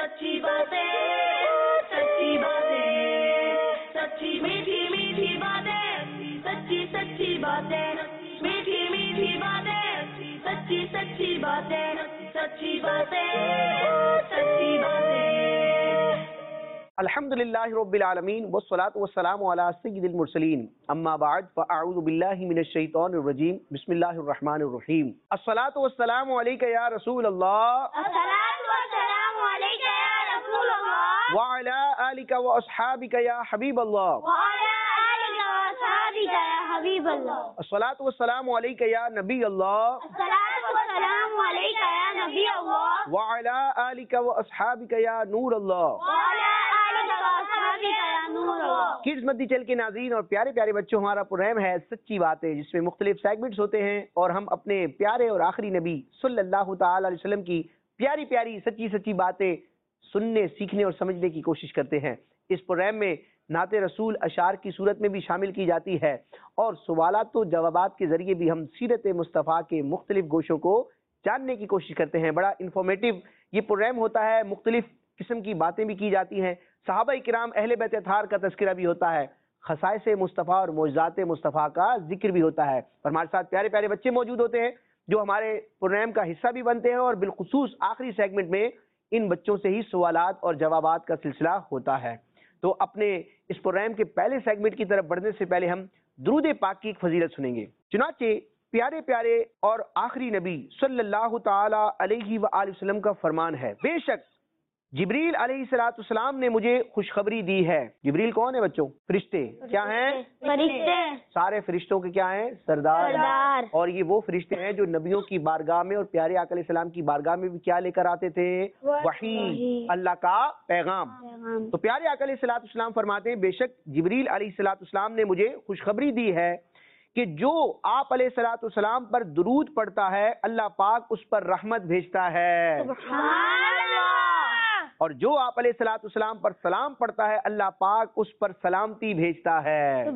सच्ची बातें, सच्ची बातें, सच्ची मीठी मीठी बातें, सच्ची सच्ची बातें, मीठी मीठी बातें, सच्ची सच्ची बातें, सच्ची बातें, सच्ची बातें। अल्हम्दुलिल्लाहि रब्बिल आलमीन वस्सलातु वस्सलामु अला सय्यिदिल मुरसलीन अम्मा बाद फ़अऊज़ु बिल्लाहि मिनश शैतानिर रजीम बिस्मिल्लाहिर रहमानिर रहीम अस्सलातु वस्सलामु अलैका या रसूल अल्लाह अस्सलातु वस्सलामु अलैका या रसूल अल्लाह व अला आलिका व अस्हाबिका या हबीब अल्लाह व अला आलिका व अस्हाबिका या हबीब अल्लाह अस्सलातु वस्सलामु अलैका या नबी अल्लाह अस्सलातु वस्सलामु अलैका या नबी अल्लाह व अला आलिका व अस्हाबिका या नूर अल्लाह व अला आलिका व अस्हाबिका या नूर अल्लाह। किड्स मद्दी चल के नाज़रीन और प्यारे प्यारे बच्चों, हमारा प्रोग्राम है सच्ची बातें, जिसमें मुख्तलिफ सेगमेंट्स होते हैं और हम अपने प्यारे और आखिरी नबी सल्लल्लाहु ताला अलैहि वसल्लम की प्यारी प्यारी सच्ची सच्ची बातें सुनने, सीखने और समझने की कोशिश करते हैं। इस प्रोग्राम में नाते रसूल अशार की सूरत में भी शामिल की जाती है और सवालात व जवाबात के जरिए भी हम सीरत मुस्तफ़ा के मुख्तलिफ गोशों को जानने की कोशिश करते हैं। बड़ा इंफॉर्मेटिव ये प्रोग्राम होता है, मुख्तलिफ किस्म की बातें भी की जाती हैं, सहाबा इकराम अहले बैत अतहार का तज़किरा भी होता है, खसाइस मुस्तफ़ा और मौजज़ात मुस्तफ़ा का जिक्र भी होता है। और हमारे साथ प्यारे प्यारे बच्चे मौजूद होते हैं जो हमारे प्रोग्राम का हिस्सा भी बनते हैं और बिलखुसूस आखिरी सेगमेंट में इन बच्चों से ही सवालात और जवाबात का सिलसिला होता है। तो अपने इस प्रोग्राम के पहले सेगमेंट की तरफ बढ़ने से पहले हम दुरूद पाक की एक फजीलत सुनेंगे। चुनाचे प्यारे प्यारे और आखिरी नबी सल्लल्लाहु ताला अलैहि व आलिहि वसल्लम का फरमान है, बेशक जिब्रील अलैहिस्सलाम ने मुझे खुशखबरी दी है। जिब्रील कौन है बच्चों? फरिश्ते। क्या हैं? फरिश्ते। सारे फरिश्तों के क्या हैं? सरदार। और ये वो फरिश्ते हैं जो नबियों की बारगाह में और प्यारे आका अलैहिस्सलाम की बारगाह में भी क्या लेकर आते थे? वही, अल्लाह का पैगाम। तो प्यारे आका अलैहिस्सलाम फरमाते हैं, बेशक जिब्रील अलैहिस्सलाम ने मुझे खुशखबरी दी है कि जो आप अलैहिस्सलाम पर दुरूद पढ़ता है, अल्लाह पाक उस पर रहमत भेजता है, और जो आप अलैहिस्सलाम पर सलाम पढ़ता है, अल्लाह पाक उस पर सलामती भेजता है।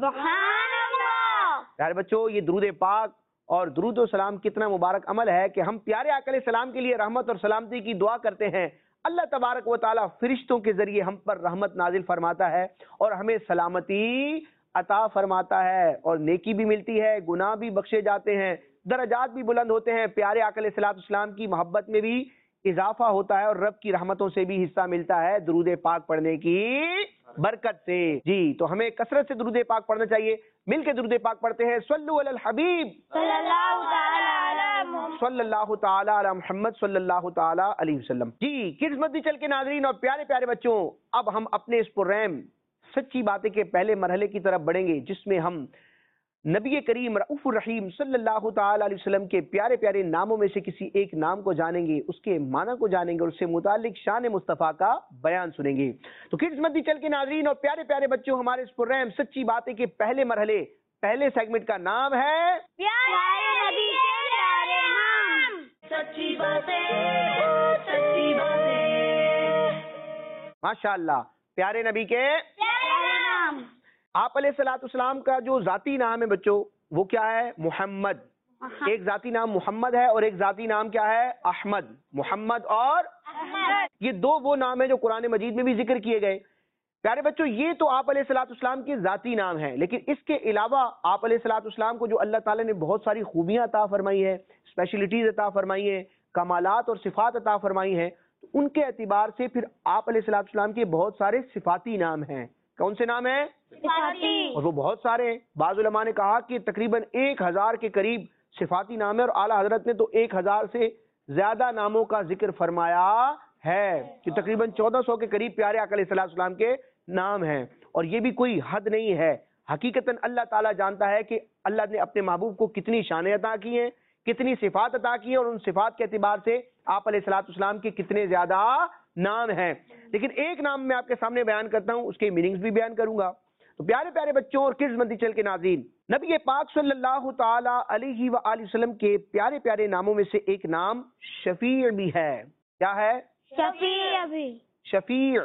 प्यारे बच्चों, ये दुरूद पाक और दुरूद व सलाम कितना मुबारक अमल है कि हम प्यारे आका अलैहिस्सलाम के लिए रहमत और सलामती की दुआ करते हैं। अल्लाह तबारक व तआला फरिश्तों के जरिए हम पर रहमत नाजिल फरमाता है और हमें सलामती अता फरमाता है, और नेकी भी मिलती है, गुनाह भी बख्शे जाते हैं, दरजात भी बुलंद होते हैं, प्यारे आका अलैहिस्सलाम की मोहब्बत में भी इजाफा होता है और रब की रहमतों से भी हिस्सा मिलता है दुरूद पाक पढ़ने की बरकत से। जी, तो हमें कसरत से दुरूद पाक पढ़ना चाहिए। मिलके दुरूद पाक पढ़ते हैं। सल्लु अलल हबीब सल्लल्लाहु ताला अला मुहम्मद सल्लल्लाहु ताला अलैहि वसल्लम। जी, किड्स मद्दी चल के नाज़रीन और प्यारे प्यारे बच्चों, अब हम अपने इस प्रोग्राम सच्ची बातें के पहले मरहले की तरफ बढ़ेंगे, जिसमें हम नबी करीम रऊफ़ुर रहीम सल्लल्लाहु ताला अलैहि वसल्लम के प्यारे प्यारे नामों में से किसी एक नाम को जानेंगे, उसके माना को जानेंगे और उससे मुतालिक शान मुस्तफ़ा का बयान सुनेंगे। तो किड्स मद्दी चल के नाज़रीन और प्यारे प्यारे बच्चों, हमारे इस प्रोग्राम सच्ची बातें के पहले मरहले, पहले सेगमेंट का नाम है प्यारे नबी के प्यारे नाम। सच्ची बातें, सच्ची बातें। माशाअल्लाह, प्यारे नबी के प्यारे नाम। आप अलैहिस्सलाम का जो जाती नाम है बच्चों, वो क्या है? मुहम्मद। एक जाती नाम मुहम्मद है और एक जाती नाम क्या है? अहमद। मुहम्मद और अहमद, ये दो वो नाम है जो कुरान मजीद में भी जिक्र किए गए। प्यारे बच्चों, ये तो आप अलैहिस्सलाम के जाती नाम है, लेकिन इसके अलावा आप अलैहिस्सलाम को जो अल्लाह ताला ने बहुत सारी खूबियां अता फरमाई है, स्पेशलिटीज अता फरमाई है, कमालात और सिफात अता फरमाई है, तो उनके एतबार से फिर आप अलैहिस्सलाम के बहुत सारे सिफाती नाम हैं। कौन से नाम है? सिफाती। और वो बहुत सारे हैं। बाज़ उलमा ने कहा कि तकरीबन 1000 के करीब सिफाती नाम है और आला हजरत ने तो 1000 से ज्यादा नामों का जिक्र फरमाया है कि तकरीबन 1400 के करीब प्यारे आका अलैहिस्सलाम के नाम हैं। और ये भी कोई हद नहीं है, हकीकतन अल्लाह ताला जानता है कि अल्लाह ने अपने महबूब को कितनी शानें अता की हैं, कितनी सिफात अता की हैं, और उन सिफात के एतबार से आप अलैहिस्सलाम के कितने ज्यादा नाम हैं। लेकिन एक नाम मैं आपके सामने बयान करता हूं, उसके मीनिंग्स भी बयान करूंगा। तो प्यारे प्यारे बच्चों और किड्स मद्दी चल के नाज़रीन, नबी पाक सल्लल्लाहु ताला अलैहि व आलिहि वसल्लम के प्यारे प्यारे नामों में से एक नाम शफीअ भी है। क्या है? शफीअ भी। शफीअ।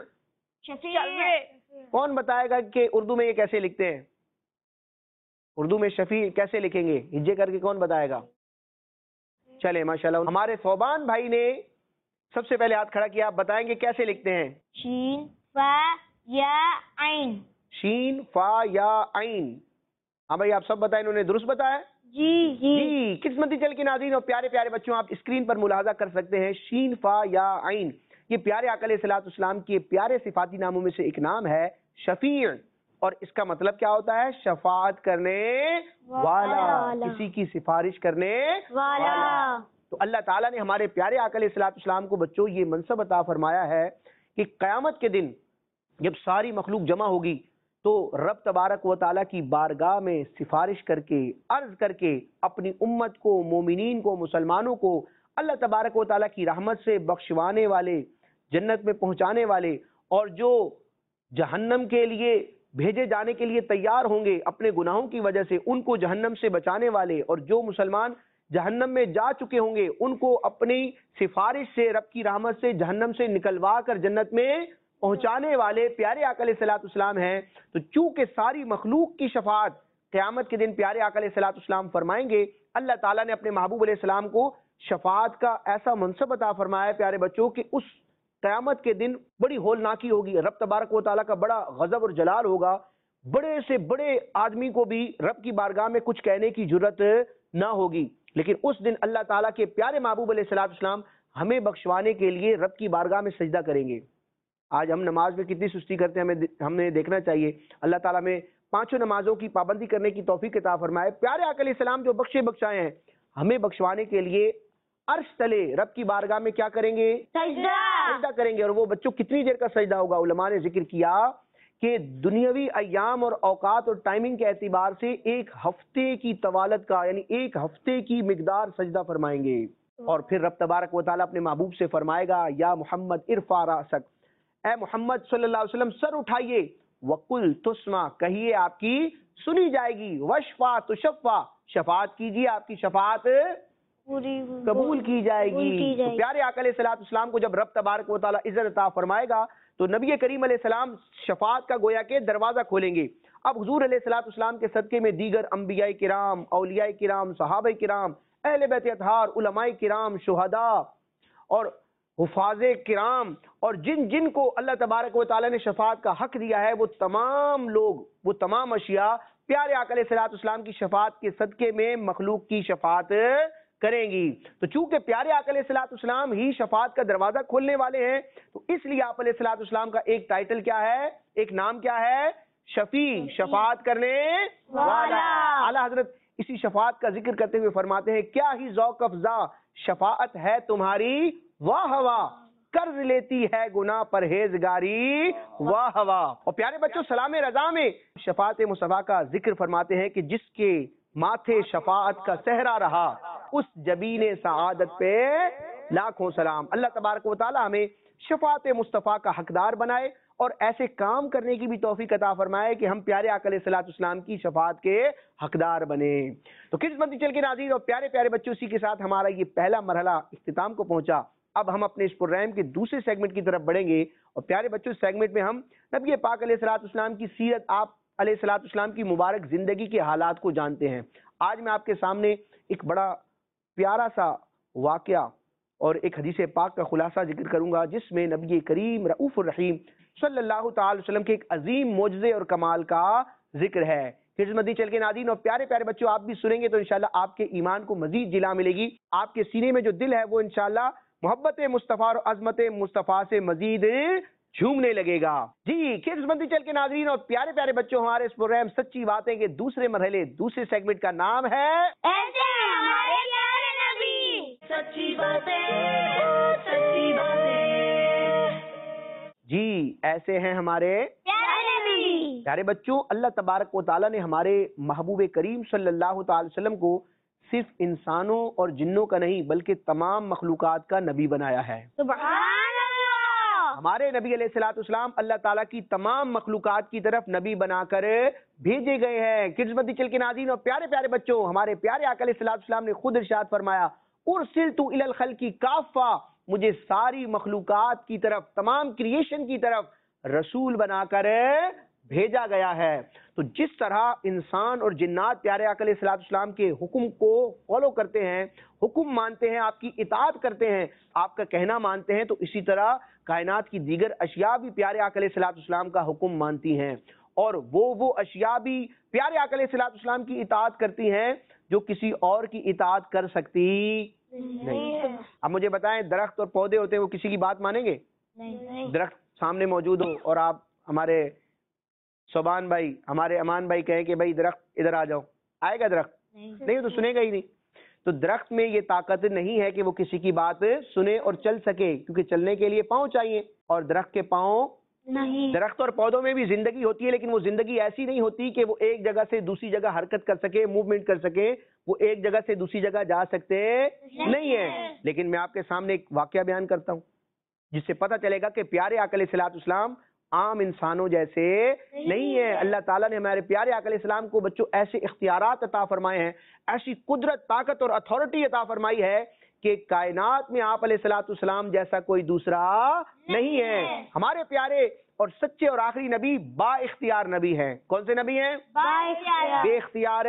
शफीअ। कौन बताएगा कि उर्दू में ये कैसे लिखते हैं? उर्दू में शफी कैसे लिखेंगे? हिज्जे करके कौन बताएगा? चले माशाल्लाह, हमारे सोबान भाई ने سب سے پہلے ہاتھ کھڑا کیا، آپ بتائیں گے کیسے لکھتے ہیں؟ شین فا یا عین. شین فا یا عین. ہاں بھائی آپ سب بتائیں، انہوں نے درست بتایا؟ جی جی. جی. قسمتی چل کے ناظرین اور پیارے پیارے بچوں، آپ اسکرین پر ملاحظہ کر سکتے ہیں شین فا یا عین، یہ پیارے آقا علیہ الصلوۃ والسلام کے پیارے صفاتی ناموں میں سے ایک نام ہے شفیع، اور اس کا مطلب کیا ہوتا ہے؟ شفاعت کرنے والا، کسی کی سفارش کرنے والا. تو اللہ تعالیٰ نے ہمارے پیارے آقا علیہ الصلوۃ والسلام کو بچوں یہ منصب عطا فرمایا ہے کہ قیامت کے دن جب ساری مخلوق جمع ہوگی تو رب تبارک و تعالیٰ کی بارگاہ میں سفارش کر کے، عرض کر کے اپنی امت کو، مومنین کو، مسلمانوں کو اللہ تبارک و تعالیٰ کی رحمت سے بخشوانے والے، جنت میں پہنچانے والے، اور جو جہنم کے لیے بھیجے جانے کے لیے تیار ہوں گے اپنے گناہوں کی وجہ سے، ان کو جہنم سے بچانے والے، اور جو مسلمان جہنم میں جا چکے ہوں گے ان کو اپنی سفارش سے، رب کی رحمت سے جہنم سے نکلوا کر جنت میں پہنچانے والے پیارے آقا علیہ الصلوۃ والسلام ہیں. تو چونکہ ساری مخلوق کی شفاعت قیامت کے دن پیارے آقا علیہ الصلوۃ والسلام فرمائیں گے، اللہ تعالیٰ نے اپنے محبوب علیہ السلام کو شفاعت کا ایسا منصب عطا فرمایا ہے پیارے بچوں کہ اس قیامت کے دن بڑی ہولناکی ہوگی، رب تبارک و تعالیٰ کا بڑا غضب اور جلال ہوگا، بڑے سے بڑے آدمی کو بھی رب کی بارگاہ میں کچھ کہنے کی جرت نہ ہوگی. لیکن اس دن اللہ تعالیٰ کے پیارے محبوب علیہ الصلوۃ والسلام ہمیں بخشوانے کے لیے رب کی بارگاہ میں سجدہ کریں گے. آج ہم نماز میں کتنی سستی کرتے ہیں، ہمیں دیکھنا چاہیے. اللہ تعالیٰ میں پانچوں نمازوں کی پابندی کرنے کی توفیق عطا فرمائے. پیارے آقا علیہ السلام جو بخشائے ہیں، ہمیں بخشوانے کے لیے عرش تلے رب کی بارگاہ میں کیا کریں گے؟ سجدہ کریں گے. اور وہ بچوں کتنی دیر کا سجدہ ہوگا؟ علماء نے ذکر کیا کہ دنیاوی ایام اور اوقات اور ٹائمنگ کے اعتبار سے ایک ہفتے کی طوالت کا، یعنی ایک ہفتے کی مقدار سجدہ فرمائیں گے. اور پھر رب تبارک و تعالیٰ اپنے محبوب سے فرمائے گا یا محمد ارفع رأسک، اے محمد صلی اللہ علیہ وسلم سر اٹھائیے، وقل تسمع، کہیے آپ کی سنی جائے گی، وشفع تشفع، شفاعت کیجیے آپ کی شفاعت قبول کی جائے گی. تو پیارے آقا علیہ الصلوۃ والسلام کو جب رب تبارک و تعالیٰ عزت عطا فرمائے گا تو نبی کریم علیہ السلام شفاعت کا گویا کہ دروازہ کھولیں گے. اب حضور علیہ الصلوۃ والسلام کے صدقے میں دیگر انبیاء کرام، اولیاء کرام، صحابہ کرام، اہل بیت اطہار، علماء کرام، شہداء اور حفاظ کرام، اور جن جن کو اللہ تبارک و تعالیٰ نے شفاعت کا حق دیا ہے، وہ تمام لوگ، وہ تمام اشیاء پیارے آقا علیہ الصلوۃ والسلام کی شفاعت کے صدقے میں مخلوق کی شفاعت کریں گی. تو چونکہ پیارے آقا علیہ الصلوۃ والسلام ہی شفاعت کا دروازہ کھولنے والے ہیں، تو اس لیے آپ علیہ الصلوۃ والسلام کا ایک ٹائٹل کیا ہے، ایک نام کیا ہے؟ شفیع، شفاعت کرنے والا. اعلیٰ حضرت اسی شفاعت کا ذکر کرتے ہوئے فرماتے ہیں، کیا ہی ذوق افزا شفاعت ہے تمہاری، واہ واہ قرض لیتی ہے گناہ پرہیزگاری، واہ واہ. اور پیارے بچوں سلام رضا میں شفاعت مصطفیٰ کا ذکر فرماتے ہیں کہ جس کے ماتھے شفاعت کا صحرا رہا، اس جبین سعادت پہ لاکھوں سلام. اللہ تبارک و تعالی ہمیں شفاعت مصطفیٰ کا حقدار بنائے اور ایسے کام کرنے کی بھی توفیق عطا فرمائے کہ ہم پیارے آقا علیہ الصلوۃ والسلام کی شفاعت کے حقدار بنے. تو قسمتی چل کے ناظرین اور پیارے پیارے بچوں، اسی کے ساتھ ہمارا یہ پہلا مرحلہ اختتام کو پہنچا. اب ہم اپنے اس پروگرام کے دوسرے سیگمنٹ کی طرف بڑھیں گے، اور پیارے بچوں اس سیگمنٹ میں ہم نبی پاک علیہ الصلوۃ والسلام کی سیرت، آپ علیہ الصلوۃ والسلام کی مبارک زندگی کے حالات کو جانتے ہیں. آج میں آپ کے سامنے ایک بڑا پیارا سا واقعہ اور ایک حدیث پاک کا خلاصہ ذکر کروں گا، جس میں نبی کریم رؤوف الرحیم صلی اللہ تعالی وسلم کے ایک عظیم معجزے اور کمال کا ذکر ہے. خدمتی چل کے ناظرین اور پیارے پیارے بچوں، آپ بھی سنیں گے تو انشاءاللہ آپ کے ایمان کو مزید جلا ملے گی. آپ کے سینے میں جو دل ہے وہ انشاءاللہ محبت مصطفیٰ اور عظمت مصطفیٰ سے مزید جھومنے لگے گا. جی خدمتی چل کے ناظرین اور پیارے پیارے بچوں، ہمارے اس پروگرام سچی باتیں کے دوسرے مرحلے، دوسرے سیگمنٹ کا نام ہے ایسے ہمارے پیارے نبی، سچی باتیں، سچی باتیں. جی ایسے ہیں ہمارے پیارے نبی. پیارے بچوں، اللہ تبارک و تعالیٰ نے ہمارے محبوب کریم صلی اللہ تعالی وسلم کو صرف انسانوں اور جنوں کا نہیں بلکہ تمام مخلوقات کا نبی بنایا ہے. سبحان اللہ. ہمارے نبی علیہ الصلوۃ والسلام اللہ تعالیٰ کی تمام مخلوقات کی طرف نبی بنا کر بھیجے گئے ہیں. خدمتی چل کے ناظرین اور پیارے پیارے بچوں، ہمارے پیارے آقا علیہ الصلوۃ والسلام نے خود ارشاد فرمایا، ارسلت الی الخلق کافہ، مجھے ساری مخلوقات کی طرف، تمام کریشن کی طرف رسول بنا کر भेजा गया है। तो जिस तरह इंसान और जिन्नात प्यारे आका अलैहिस्सलाम के हुक्म को फॉलो करते हैं, हुक्म मानते हैं, आपकी इताअत करते हैं, आपका कहना मानते हैं, तो इसी तरह कायनात की दीगर अशिया भी प्यारे आका अलैहिस्सलाम का हुक्म मानती हैं, और वो अशिया भी प्यारे आका अलैहिस्सलाम की इताअत करती हैं जो किसी और की इताअत कर सकती नहीं। अब मुझे बताएं, दरख्त और पौधे होते हैं, वो किसी की बात मानेंगे? नहीं। दरख्त सामने मौजूद हो और आप हमारे सोबान भाई, हमारे अमान भाई कहें कि भाई दरख्त इधर आ जाओ, आएगा दरख्त? नहीं, तो सुनेगा ही नहीं। तो दरख्त में ये ताकत नहीं है कि वो किसी की बात सुने और चल सके, क्योंकि चलने के लिए पाँव चाहिए, और दरख्त के पाँव नहीं। दरख्त और पौधों में भी जिंदगी होती है, लेकिन वो जिंदगी ऐसी नहीं होती कि वो एक जगह से दूसरी जगह हरकत कर सके, मूवमेंट कर सके, वो एक जगह से दूसरी जगह जा सकते नहीं है। लेकिन मैं आपके सामने एक वाकया बयान करता हूँ जिससे पता चलेगा कि प्यारे आका अलैहिस्सलाम आम इंसानों जैसे नहीं है। अल्लाह ताला ने हमारे प्यारे आका अलैहिस्सलाम को बच्चों ऐसे इख्तियारात अता फरमाए हैं, ऐसी कुदरत, ताकत और अथॉरिटी अता फरमाई है कि कायनात में आप अलैहिस्सलाम जैसा कोई दूसरा नहीं है। हमारे प्यारे और सच्चे और आखिरी नबी बा इख्तियार नबी हैं। कौन से नबी हैं? बे इख्तियार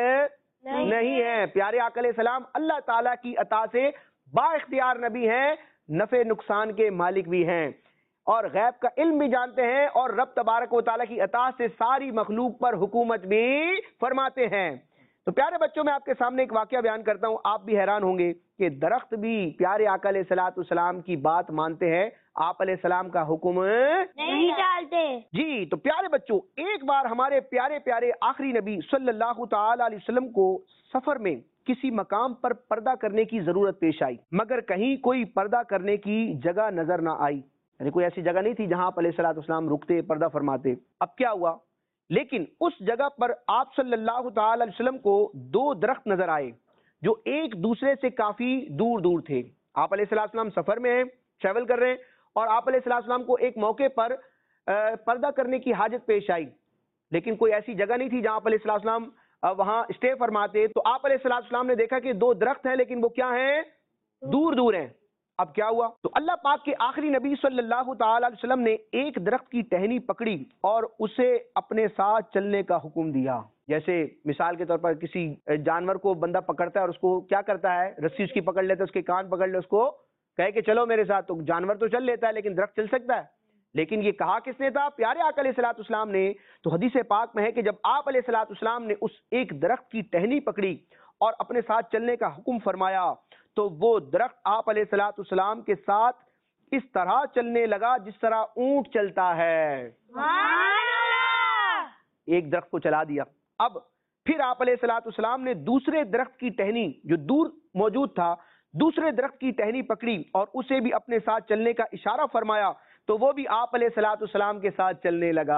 नहीं है। प्यारे आका अलैहिस्सलाम अल्लाह ताला की अता से बा इख्तियार नबी हैं, नफे नुकसान के मालिक भी हैं, और गैब का इल्म भी जानते हैं, और रब तबारक व तआला की अता से सारी मखलूक पर हुकूमत भी फरमाते हैं। तो प्यारे बच्चों, मैं आपके सामने एक वाकया बयान करता हूँ, आप भी हैरान होंगे कि दरख्त भी प्यारे आका अलैहिस्सलाम की बात मानते हैं, आप अलैहिस्सलाम का हुक्म नहीं डालते। जी। तो प्यारे बच्चों, एक बार हमारे प्यारे प्यारे आखिरी नबी सल्लल्लाहु ताला अलैहि वसल्लम को सफर में किसी मकाम पर पर्दा करने की जरूरत पेश आई, मगर कहीं कोई पर्दा करने की जगह नजर ना आई, यानी कोई ऐसी जगह नहीं थी जहां आप अलैहिस्सलाम रुकते, पर्दा फरमाते। अब क्या हुआ, लेकिन उस जगह पर आप सल्लल्लाहु ताला अलैहि वसल्लम को दो दरख्त नजर आए जो एक दूसरे से काफी दूर दूर थे। आप अलैहिस्सलाम सफर में हैं, ट्रैवल कर रहे हैं, और आप अलैहिस्सलाम को एक मौके पर पर्दा करने की हाजत पेश आई, लेकिन कोई ऐसी जगह नहीं थी जहां आप अलैहिस्सलाम वहां स्टे फरमाते। तो आप अलैहिस्सलाम ने देखा कि दो दरख्त हैं, लेकिन वो क्या हैं? दूर दूर हैं। अब क्या हुआ, तो अल्लाह पाक के आखिरी नबी सल्लल्लाहु ताला अलैहि वसल्लम ने एक दरख्त की टहनी पकड़ी और उसे अपने साथ चलने का हुक्म दिया। जैसे मिसाल के तौर पर किसी जानवर को बंदा पकड़ता है और उसको क्या करता है, रस्सी उसकी पकड़ लेता है, उसके कान पकड़ ले, उसको कहे कि चलो मेरे साथ, तो जानवर तो चल लेता है लेकिन दरख्त चल सकता है। लेकिन ये कहा किसने था? प्यारे आका अलैहिस्सलाम ने। तो हदीस पाक में है कि जब आप अलैहिस्सलाम ने उस एक दरख्त की टहनी पकड़ी और अपने साथ चलने का हुक्म फरमाया, तो वो दरख्त आप अलैहिस्सलाम के साथ इस तरह चलने लगा जिस तरह ऊंट चलता है। एक दरख्त को चला दिया। अब फिर आप अलैहिस्सलाम ने दूसरे दरख्त की टहनी जो दूर मौजूद था, दूसरे दरख्त की टहनी पकड़ी और उसे भी अपने साथ चलने का इशारा फरमाया, तो वो भी आप अलैहिस्सलाम के साथ चलने लगा।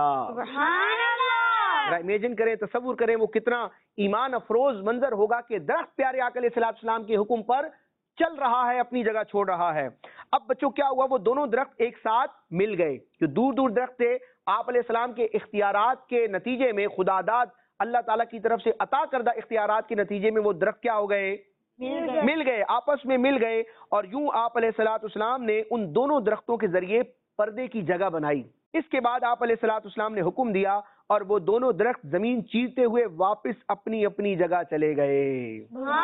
इमेजिन करें, तसव्वुर करें, वो कितना ईमान अफरोज मंजर होगा कि दरख्त प्यारे आका अलैहिस्सलाम के हुक्म पर चल रहा है, अपनी जगह छोड़ रहा है। अब बच्चों क्या हुआ, वो दोनों दरख्त एक साथ मिल गए। जो दूर दूर दरख्त थे, आप अलैहिस्सलाम के इख्तियारात के नतीजे में, खुदादाद अल्लाह ताला की तरफ से अता करदा इख्तियारात के नतीजे में वो दरख्त क्या हो गए? मिल गए, आपस में मिल गए। और यूं आप अलैहिस्सलाम ने उन दोनों दरख्तों के जरिए पर्दे की जगह बनाई। इसके बाद आप अलैहिस्सलाम ने हुक्म दिया और वो दोनों दरख्त जमीन चीरते हुए वापस अपनी अपनी जगह चले गए।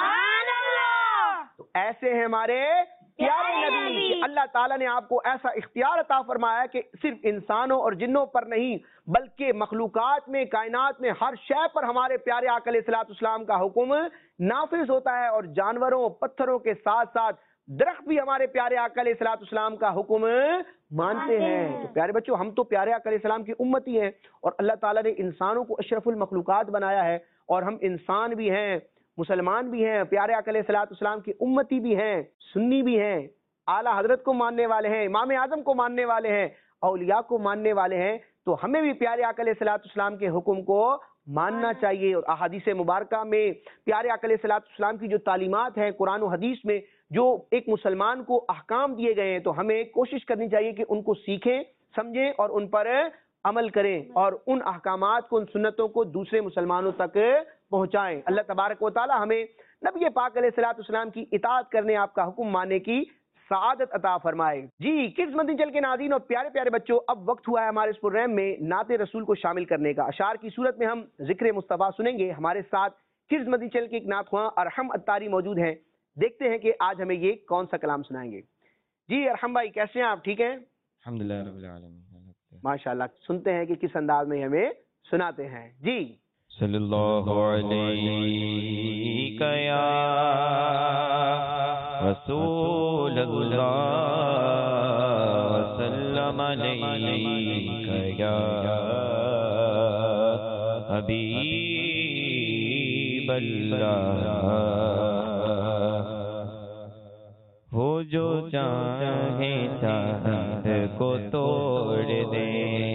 तो ऐसे हैं हमारे प्यारे नबी। अल्लाह ताला ने आपको ऐसा इख्तियार अता फरमाया कि सिर्फ इंसानों और जिन्नों पर नहीं, बल्कि मखलूकात में, कायनात में, हर शय पर हमारे प्यारे आका अलैहिस्सलाम का हुक्म नाफिज होता है। और जानवरों, पत्थरों के साथ साथ दरख्त भी हमारे प्यारे आका अलैहिस्सलाम का हुक्म मानते हैं। तो प्यारे बच्चों, हम तो प्यारे आका अलैहिस्सलाम की उम्मती हैं, और अल्लाह ताला ने इंसानों को अशरफुल मखलूकात बनाया है, और हम इंसान भी हैं, मुसलमान भी हैं, प्यारे आका अलैहिस्सलाम की उम्मती भी हैं, सुन्नी भी हैं, आला हजरत को मानने वाले हैं, इमाम आजम को मानने वाले हैं, औलिया को मानने वाले हैं। तो हमें भी प्यारे आका अलैहिस्सलाम के हुक्म को मानना चाहिए। और अहादीस मुबारका में प्यारे आका अलैहिस्सलाम की जो तालीमात हैं, कुरान और हदीस में जो एक मुसलमान को अहकाम दिए गए हैं, तो हमें कोशिश करनी चाहिए कि उनको सीखें, समझें और उन पर अमल करें, और उन अहकामात को, उन सुन्नतों को दूसरे मुसलमानों तक पहुंचाएं। अल्लाह तबारक व तआला हमें नबी पाक अलैहिस्सलाम की इताअत करने, आपका हुक्म मानने की سعادت عطا فرمائے۔ جی کڈز مدنی چینل کے ناظرین اور پیارے پیارے بچوں، اب وقت ہوا ہے ہمارے اس پروگرام میں نعت رسول کو شامل کرنے کا۔ اشعار کی صورت میں ہم ذکر مصطفیٰ سنیں گے۔ ہمارے ساتھ کڈز مدنی چینل کے ایک نعت خواں ارحم اتاری موجود ہیں، دیکھتے ہیں کہ آج ہمیں یہ کون سا کلام سنائیں گے۔ جی ارحم بھائی کیسے ہیں آپ؟ ٹھیک ہیں الحمدللہ رب العالمین۔ ماشاءاللہ، سنتے ہیں کہ کس انداز میں ہمیں سناتے ہیں۔ جی صلی اللہ علیہ یا رسول اللہ وسلم علیہ یا حبیب اللہ، وہ جو چاہے چاند کو توڑ دے،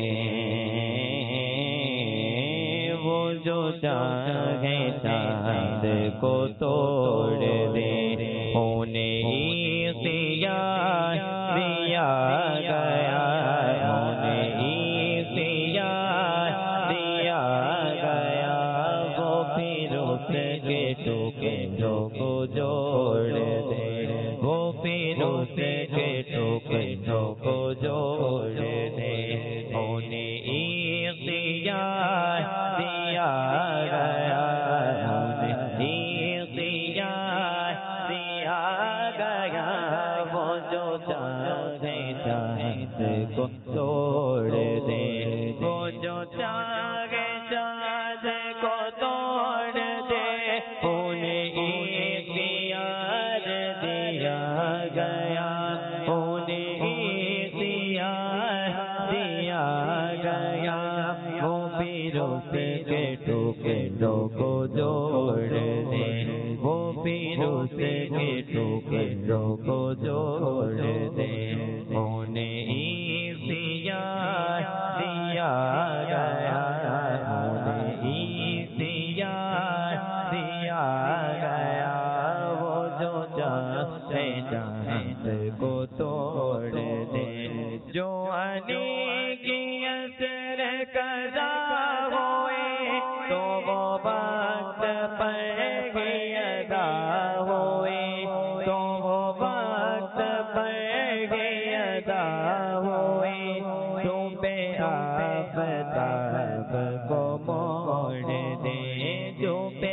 وہ جو چاہے چاند کو توڑ دے، انہیں اختیار دیا گیا، انہیں اختیار دیا گیا، وہ پھر اس کے ٹکڑوں کو جوڑ دے، وہ پھر اس کے ٹکڑوں کو جوڑ دے، انہیں اختیار دیا گیا، انہیں اختیار دیا گیا، وہ جو چاہے چاند کو توڑ دے، وہ جو چاہے چاند کو توڑ دے، انہیں اختیار دیا گیا، انہیں اختیار دیا گیا، وہ پھر اس کے ٹکڑوں کو جوڑ دے، وہ پھر اس کے ٹکڑوں کو جوڑ دے، انہیں اختیار دیا گیا، انہیں اختیار دیا گیا، وہ جو چاہے چاند کو توڑ دے، جو علی کی اثر قضا ہوئے تو وہ وقت پر ہی ادا ہوئے، تو وہ وقت پر ہی ادا ہوئے، تو بے آفتاب کو موڑ دے، جو بے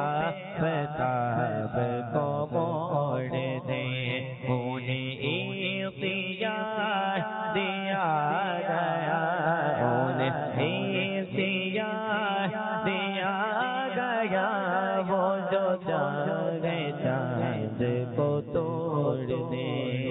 آفتاب کو موڑ دے، انہیں اختیار دیا گیا، انہیں اختیار دیا گیا، وہ جو چاہے چاند کو توڑ دے،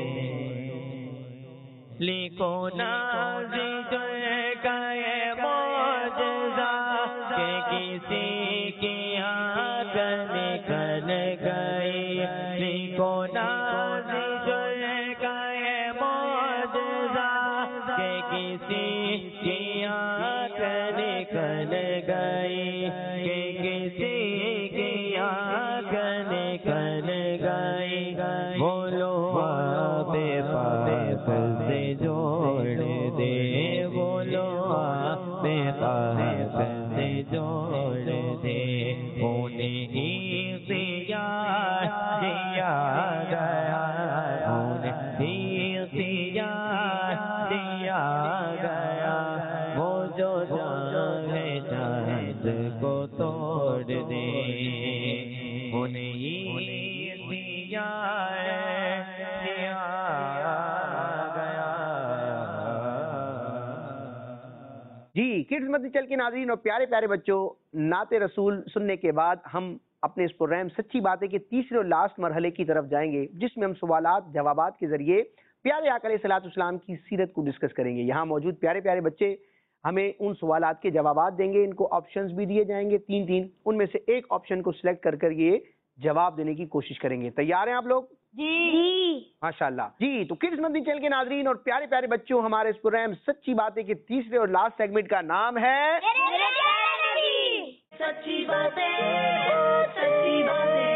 لکھو نازی کا یہ معجزہ کہ کسی کی آنکھ نکل گئی، لکھو نازی کا یہ معجزہ کہ کسی کی آنکھ نکل گئی، کہ کسی کی آنکھ نکل گئی، بولو آپ پاک سے جوڑ دے، بولو آپ پاک سے جوڑ دے، انہیں اختیار دیا گیا، انہیں اختیار دیا گیا، وہ جو چاہے چاند کو توڑ دے، انہیں اختیار دیا گیا۔ جی کڈز مدنی چینل کے ناظرین اور پیارے پیارے بچوں، نعت رسول سننے کے بعد ہم اپنے اس پروگرام سچی باتیں کے تیسرے اور لاسٹ مرحلے کی طرف جائیں گے، جس میں ہم سوالات جوابات کے ذریعے پیارے آقا علیہ الصلوۃ والسلام کی سیرت کو ڈسکس کریں گے۔ یہاں موجود پیارے پیارے بچے ہمیں ان سوالات کے جوابات دیں گے، ان کو آپشنز بھی دیے جائیں گے تین، ان میں سے ایک آپشن کو سلیکٹ کر یہ جواب دینے کی کوشش کریں گے۔ تیار ہیں آپ لوگ؟ جی ماشاءاللہ۔ جی تو کڈز مدنی چینل کے ناظرین اور پیارے پیارے بچوں، ہمارے اس پروگرام سچی باتیں کے تیسرے اور لاسٹ سیگمنٹ کا نام ہے سچی باتیں، سچی باتیں۔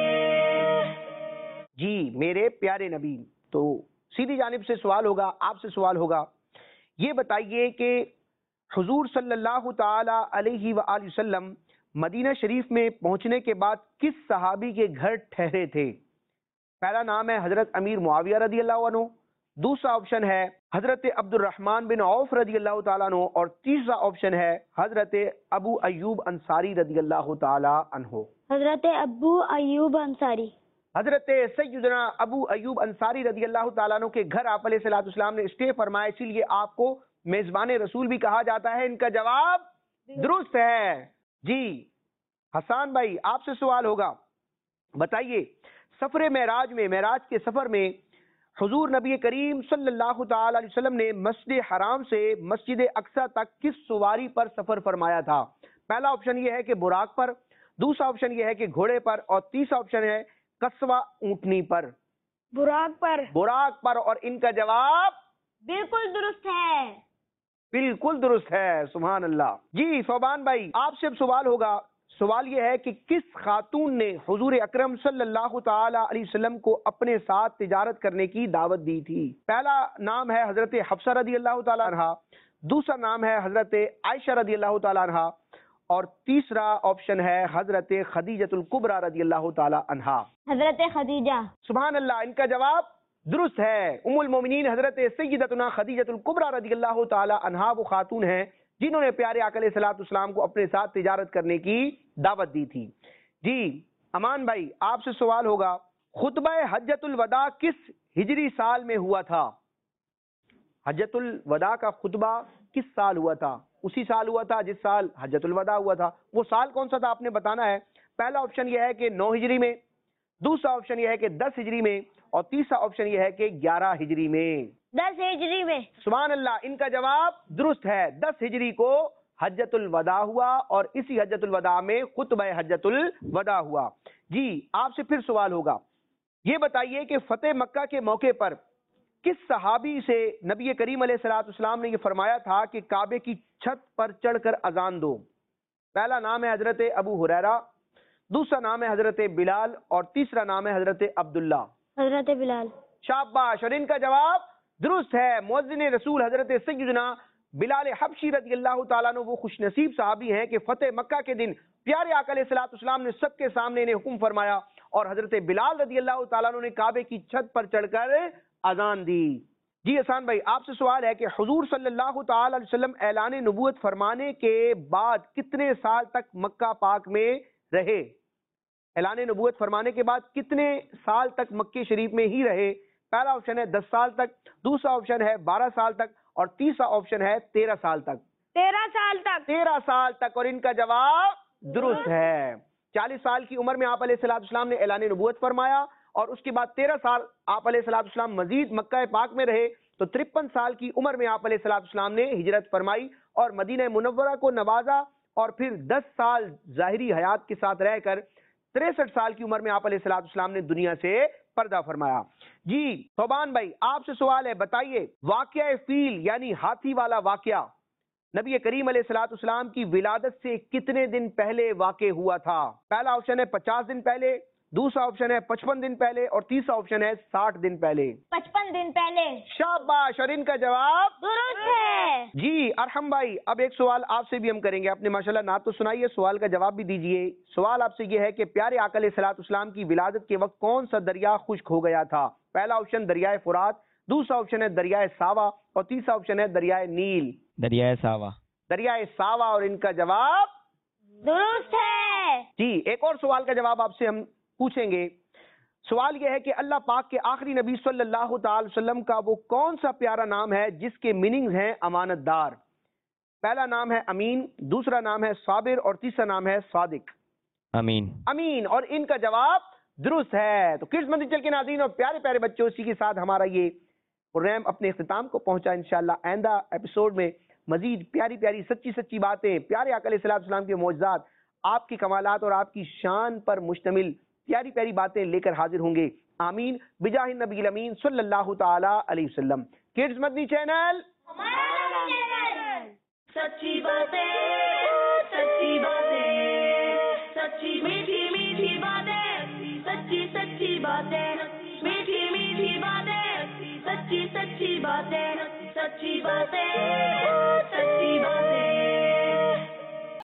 جی میرے پیارے نبی۔ تو سیدھی جانب سے سوال ہوگا، آپ سے سوال ہوگا، یہ بتائیے کہ حضور صلی اللہ تعالی علیہ وآلہ وسلم مدینہ شریف میں پہنچنے کے بعد کس صحابی کے گھر ٹھہرے تھے؟ پہلا نام ہے حضرت امیر معاویہ رضی اللہ عنہ، دوسرا آپشن ہے حضرت عبد الرحمن بن عوف رضی اللہ تعالیٰ عنہ، اور تیسرا آپشن ہے حضرت ابو ایوب انصاری رضی اللہ تعالیٰ عنہ۔ حضرت ابو ایوب انصاری۔ حضرت سیدنا ابو ایوب انصاری رضی اللہ تعالیٰ عنہ کے گھر آپ علیہ الصلوۃ والسلام نے اسٹے فرمایا، اسی لیے آپ کو میزبان رسول بھی کہا جاتا ہے۔ ان کا جواب درست ہے۔ جی حسان بھائی آپ سے سوال ہوگا، بتائیے سفر معراج میں، معراج کے سفر میں حضور نبی کریم صلی اللہ تعالی علیہ وسلم نے مسجد حرام سے مسجد اقصی تک کس سواری پر سفر فرمایا تھا؟ پہلا آپشن یہ ہے کہ براق پر، دوسرا آپشن یہ ہے کہ گھوڑے پر، اور تیسرا آپشن ہے قصوہ اونٹنی پر۔ براق پر۔ براق پر، اور ان کا جواب بالکل درست ہے۔ بالکل درست ہے، سبحان اللہ۔ جی صوبان بھائی آپ سے اب سوال ہوگا، سوال یہ ہے کہ کس خاتون نے حضور اکرم صلی اللہ تعالی علیہ وسلم کو اپنے ساتھ تجارت کرنے کی دعوت دی تھی؟ پہلا نام ہے حضرت حفصہ رضی اللہ تعالی عنہ، دوسرا نام ہے حضرت عائشہ رضی اللہ تعالی عنہ، اور تیسرا آپشن ہے حضرت خدیجہ الکبریٰ رضی اللہ تعالی عنہ۔ حضرت خدیجہ۔ سبحان اللہ، ان کا جواب درست ہے۔ ام المومنین حضرت سیدتنا خدیجہ الکبریٰ رضی اللہ تعالی عنہا وہ خاتون ہیں جنہوں نے پیارے آقا علیہ الصلوۃ والسلام کو اپنے ساتھ تجارت کرنے کی دعوت دی تھی۔ جی امان بھائی آپ سے سوال ہوگا، خطبہ حجۃ الوداع کس ہجری سال میں ہوا تھا؟ حجۃ الوداع کا خطبہ کس سال ہوا تھا؟ اسی سال ہوا تھا جس سال حجۃ الوداع ہوا تھا۔ وہ سال کون سا تھا آپ نے بتانا ہے۔ پہلا آپشن یہ ہے کہ 9 ہجری میں، دوسرا آپشن یہ ہے کہ 10 ہجری میں، اور تیسرا آپشن یہ ہے کہ 11 ہجری میں۔ 10 ہجری میں۔ سبحان اللہ، ان کا جواب درست ہے۔ 10 ہجری کو حجۃ الوداع ہوا، اور اسی حجۃ الوداع میں خطبہ حجۃ الوداع ہوا۔ جی آپ سے پھر سوال ہوگا، یہ بتائیے کہ فتح مکہ کے موقع پر کس صحابی سے نبی کریم علیہ الصلوۃ والسلام نے یہ فرمایا تھا کہ کعبے کی چھت پر چڑھ کر اذان دو؟ پہلا نام ہے حضرت ابو ہریرہ، دوسرا نام ہے حضرت بلال، اور تیسرا نام ہے حضرت عبداللہ۔ حضرت بلال۔ شاباش، اور ان کا جواب درست ہے۔ مؤذن رسول حضرت سیدنا بلال حبشی رضی اللہ تعالیٰ عنہ وہ خوش نصیب صحابی ہیں کہ فتح مکہ کے دن پیارے آقا علیہ الصلوۃ والسلام نے سب کے سامنے انہیں حکم فرمایا، اور حضرت بلال رضی اللہ تعالیٰ عنہ نے کعبے کی چھت پر چڑھ کر اذان دی۔ جی احسان بھائی آپ سے سوال ہے کہ حضور صلی اللہ تعالی علیہ وسلم اعلان نبوت فرمانے کے بعد کتنے سال تک مکہ پاک میں رہے؟ اعلان نبوت فرمانے کے بعد کتنے سال تک مکہ شریف میں ہی رہے؟ پہلا آپشن ہے 10 سال تک، دوسرا آپشن ہے 12 سال تک، اور تیسرا آپشن ہے 13 سال تک۔ 13 سال تک۔ 13 سال تک، اور ان کا جواب درست ہے۔ 40 سال کی عمر میں آپ علیہ الصلوۃ والسلام نے اعلان نبوت فرمایا، اور اس کے بعد 13 سال آپ علیہ الصلوۃ والسلام مزید مکہ پاک میں رہے، تو 53 سال کی عمر میں آپ علیہ الصلوۃ والسلام نے ہجرت فرمائی اور مدینہ منورہ کو نوازا، اور پھر 10 سال ظاہری حیات کے ساتھ رہ کر 63 سال کی عمر میں آپ علیہ الصلوۃ والسلام نے دنیا سے پردہ فرمایا۔ جی صوبان بھائی آپ سے سوال ہے، بتائیے واقعہ فیل یعنی ہاتھی والا واقعہ نبی کریم علیہ الصلوۃ والسلام کی ولادت سے کتنے دن پہلے واقع ہوا تھا؟ پہلا آپشن ہے 50 دن پہلے، دوسرا آپشن ہے 55 دن پہلے، اور تیسرا آپشن ہے 60 دن پہلے۔ 55 دن پہلے۔ شاباش، اور ان کا جواب درست ہے۔ جی ارحم بھائی اب ایک سوال آپ سے بھی ہم کریں گے، آپ نے ماشاءاللہ نعت تو سنائیے، سوال کا جواب بھی دیجئے۔ سوال آپ سے یہ ہے کہ پیارے آقا علیہ الصلوۃ والسلام کی ولادت کے وقت کون سا دریا خشک ہو گیا تھا؟ پہلا آپشن دریائے فرات، دوسرا آپشن ہے دریائے ساوا، اور تیسرا آپشن ہے دریائے نیل۔ دریائے ساوا۔ دریائے ساوا، اور ان کا جواب درست ہے۔ جی ایک اور سوال کا جواب آپ سے ہم پوچھیں گے۔ سوال یہ ہے کہ اللہ پاک کے آخری نبی صلی اللہ تعالی وسلم کا وہ کون سا پیارا نام ہے جس کے میننگز ہیں امانت دار؟ پہلا نام ہے امین، دوسرا نام ہے صابر، اور تیسرا نام ہے صادق۔ امین۔ امین، اور ان کا جواب درست ہے۔ تو کڈز منزل کے ناظرین اور پیارے پیارے بچوں، اسی کے ساتھ ہمارا یہ پروگرام اپنے اختتام کو پہنچا۔ انشاءاللہ آئندہ ایپیسوڈ میں مزید پیاری پیاری سچی سچی باتیں، پیارے آقا علیہ الصلوۃ والسلام کے معجزات، آپ کی کمالات اور آپ کی شان پر مشتمل پیاری پیاری باتیں لے کر حاضر ہوں گے۔ آمین بجاہ النبی الامین صلی اللہ تعالی علیہ وسلم۔ کڈز مدنی چینل، سچی باتیں، سچی باتیں، سچی میٹھی میٹھی باتیں، سچی سچی باتیں، میٹھی میٹھی باتیں، سچی سچی باتیں، سچی باتیں، سچی باتیں۔